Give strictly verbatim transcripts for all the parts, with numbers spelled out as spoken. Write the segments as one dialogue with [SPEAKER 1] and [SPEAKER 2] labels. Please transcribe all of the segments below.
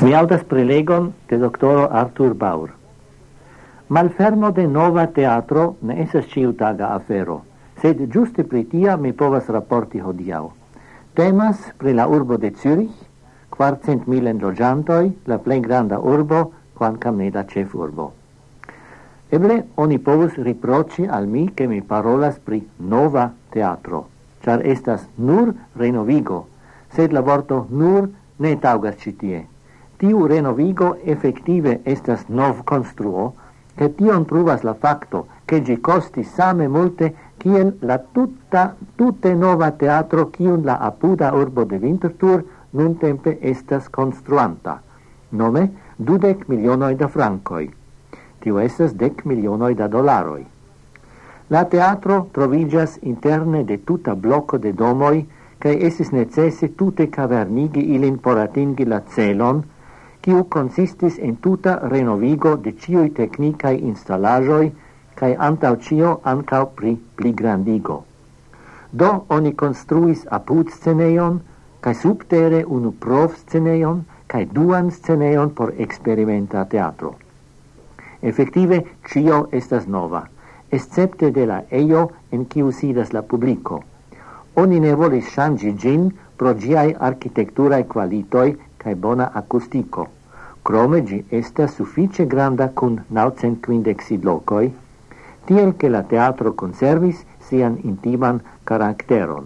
[SPEAKER 1] Mi audas prelegon de doctoro Arthur Baur. Malfermo de nova teatro ne esas ciutaga afero, sed giuste pri tia mi povas rapporti hodiau. Temas pri la urbo de Zürich, quarcent milen loĝantoj, la plej granda urbo, quancam ne la cef urbo. Eble oni povus riproci al mi che mi parolas pri nova teatro, char estas nur renovigo, sed la vorto nur ne taugas citie. Tiu renovigo effective estas nov construo, che tion pruvas la facto che gi costi same multe kiel la tutta tutte nova teatro kiun la apuda urbo de Winterthur nun tempe estas construanta. Nome dudec milionoi da francoi. Tiu estas dec milionoi da dolaroi. La teatro trovigas interne de tuta blocco de domoi, cae esis necesse tute cavernigi ilin por atingi la celon, quiu consistis in tuta renovigo de ciui technicae installajoi, cae antau cio ancau pri pligrandigo. Do oni construis apud sceneion, cae subtere unu prov sceneion, cae duan sceneion por experimenta teatro. Effective, cio estas nova, excepte de la eio en quiu sidas la publico. Oni ne volis changi gin pro giai architecturae qualitoi cae bona acustico. Crome gi estas suffice granda cun naucent quindec sidlocoi, tiel che la teatro conservis sian intiman caracteron.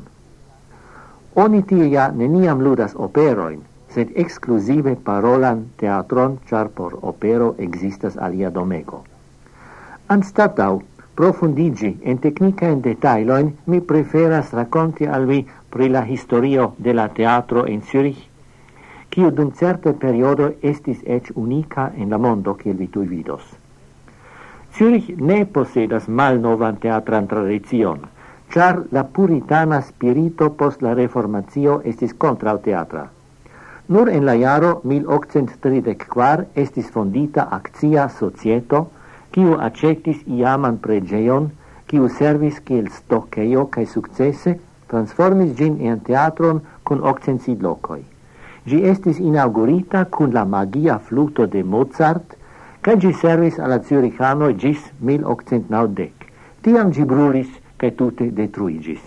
[SPEAKER 1] Oni tia neniam ludas operoin, sed exclusive parolan teatron, char por opero existas alia domego. Anstatau profundigi en technica en detailoin, mi preferas raconti al vi pri la historio de la teatro en Zürich, quiu dum certe periodo estis ec unica en la mondo, kiel vi tui vidos. Zürich ne posedas malnovan teatran tradizion, char la puritana spirito post la reformatio estis contra teatra. Nur en la jaro mil octcent tridekvar estis fondita accia societo, quiu accetis iaman pregeion, quiu servis kiel stockeio cae successe transformis gin en teatron cun octcent sidlocoi. Gi estis inaugurita cun la magia fluto de Mozart, cae gi servis alla Züricano gis mil octcent naudec. Tiam gi brulis cae tute detruigis.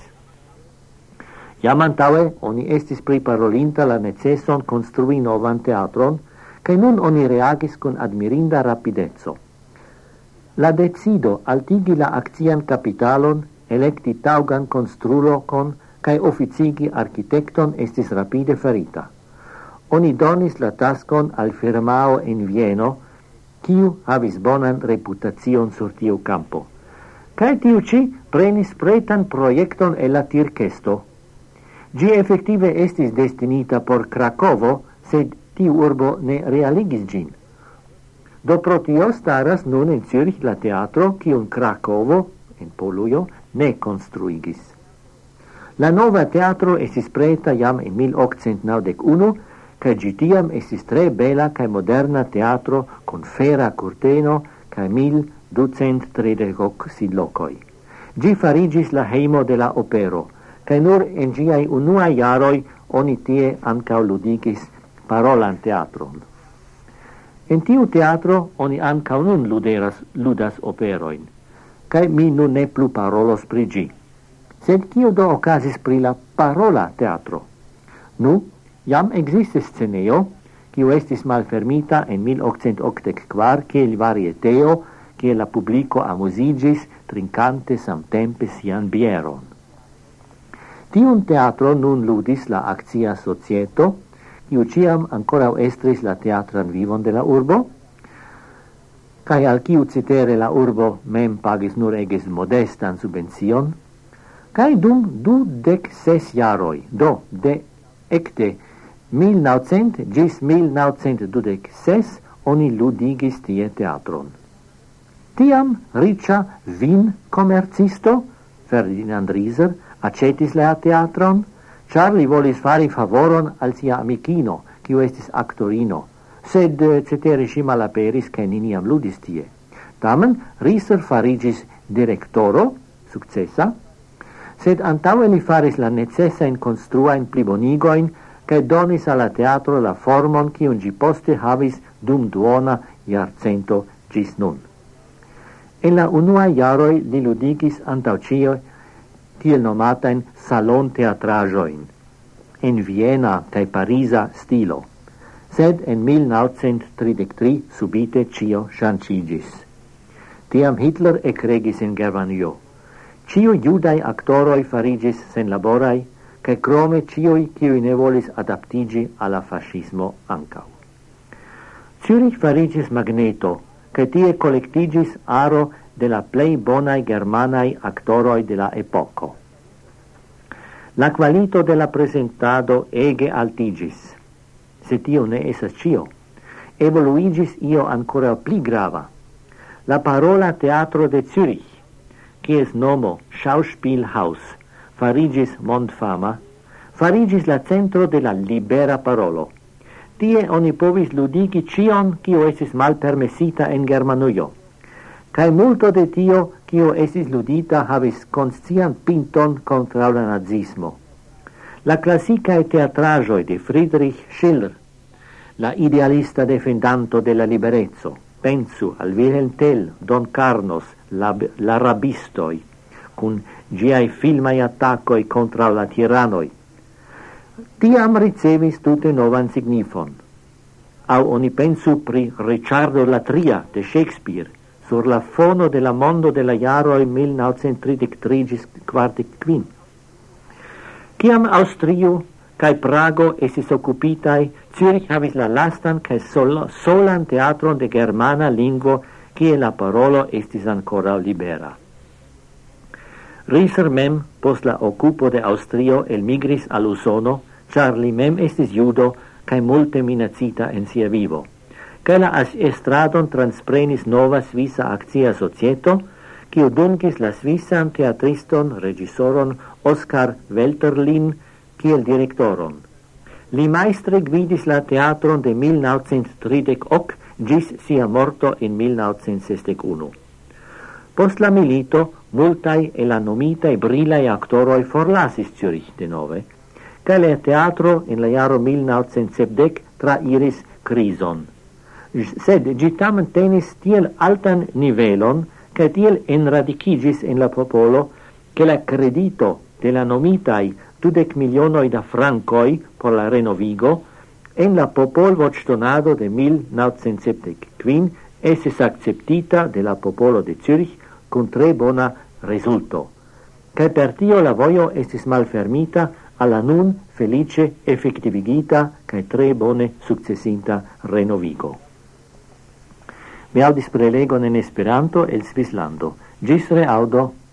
[SPEAKER 1] Iam antaue oni estis priparolinta la necesson construi novan teatron, cae nun oni reagis con admirinda rapidezzo. La decido altigi la accian capitalon, electi taugan construlocon, cae officigi architecton estis rapide farita. Oni donis la taskon al firmao en Vieno, quiu havis bonan reputazion sur tiu campo. Cae tiu ci prenis pretan proiecton e la tirkesto. Gi effective estis destinita por Krakovo, sed tiu urbo ne realigis gin. Do pro tio staras nun in Zürich la teatro, quiun Krakovo, en Polujo, ne construigis. La nova teatro estis preta jam in mil octcent naudec-unu, cae gi tiam estis tre bela cae moderna teatro con fera curteno cae mil ducent tridec sidlocoi. Gi farigis la heimo de la opero, cae nur en giai unuae jaroi oni tie ancau ludigis parolan teatron. En tiu teatro oni ancau nun luderas, ludas operoin, cae mi nun ne plu parolos pri gi. Sed cio do ocasis pri la parola teatro? Nu, jam existis sceneo, quiu estis malfermita en mil octcent octec-kvar, kiel varieteo, kiel la publico amusigis, trincante samtempe sian bieron. Tiun teatro nun ludis la accia societo, quiu ciam ancora estris la teatran vivon de la urbo, cae al quiu citere la urbo mem pagis nur eges modestan subvencion, cae dum du dec ses jaroi, do de ecte mil naucent gis mil naucent dudec ses, oni ludigis tie teatron. Tiam ricia vin comercisto, Ferdinand Rieser, accetis la teatron, char li volis fari favoron al sia amicino, quiu estis actorino, sed cetere si malaperis cae niniam ludis tie. Tamen Rieser farigis directoro, successa, sed antaue li faris la necessa in construa in plibonigoin, cae donis alla teatro la formon cium gi poste havis dum duona iarcento gis nun. En la unua iaroi li ludigis antau cio tiel nomatain salon teatrajoin, en Viena cae Parisa stilo, sed en mil naŭcent tridek tri subite cio ŝanĝiĝis. Tiam Hitler ekregis en Germanio. Cio judai actoroi farigis sen laborai, cae crome cioi cioi ne volis adaptigi alla fascismo ancau. Zürich farigis magneto, cae tie collectigis aro de la plei bonai germanai actoroi de la epoco. La qualito de la presentado ege altigis, se tio ne esas cio, evoluigis io ancora pli grava. La parola teatro de Zürich, quies nomo Schauspielhaus, farigis mondfama, farigis la centro de la libera parolo. Tie oni povis ludigi cion cio esis malpermesita en Germanujo. Cae multo de tio, cio esis ludita, havis conscian pinton contra la nazismo. La classicae teatrajoi de Friedrich Schiller, la idealista defendanto de la liberezzo, pensu al Wilhelm Tell, Don Carnos, la, la rabistoi, cun giai filmai attaccoi contra la tiranoi. Tiam ricevis tute novan signifon. Au oni pensu pri Ricciardo la Tria de Shakespeare, sur la fono de la mondo de la jaroi mil naŭcent tridek tri ĝis kvardek kvin. Kiam Aŭstrio kaj Prago estis okupitaj, Zürich havis la lastan kaj sol, solan teatron de germana lingvo, kie la parolo estis ancora libera. Rieser mem, post la okupo de Aŭstrio, elmigris al Usono, ĉar li mem estis judo kaj multe minacita en sia vivo. Kaj la estradon transprenis nova Svisa Akcia Societo, kiu dunkis la svisan teatriston, regisoron Oskar Welterlin kiel direktoron. Li maestre gvidis la teatron de mil naŭcent tridek ok ĝis sia morto en mil naŭcent sesdek unu. Post la milito, multaj el la nomitaj brilaj aktoroj forlasis Zürich denove, kaj la teatro en la jaro mil naŭcent sepdek trairis krizon. Sed ĝi tamen tenis tiel altan nivelon kaj tiel enradikigis en la popolo, ke la kredito de la nomitaj dudek milionoj da frankoj por la renovigo en la popolvoĉdonado de mil naŭcent sepdek kvin estis akceptita de la popolo de Zürich kun tre bona rezulto. Kaj per tio la vojo estis malfermita al la nun felice efektivigita kaj tre bone sukcesinta renovigo. Mi audis prelegon en Esperanto el Svislando. Ĝis reaŭdo.